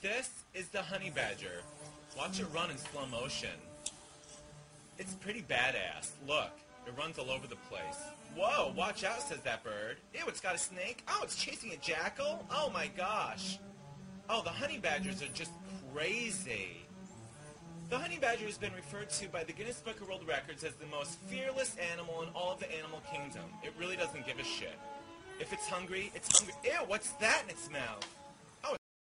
This is the honey badger. Watch it run in slow motion. It's pretty badass. Look, it runs all over the place. Whoa, watch out, says that bird. Ew, it's got a snake. Oh, it's chasing a jackal. Oh my gosh. Oh, the honey badgers are just crazy. The honey badger has been referred to by the Guinness Book of World Records as the most fearless animal in all of the animal kingdom. It really doesn't give a shit. If it's hungry, it's hungry. Ew, what's that in its mouth?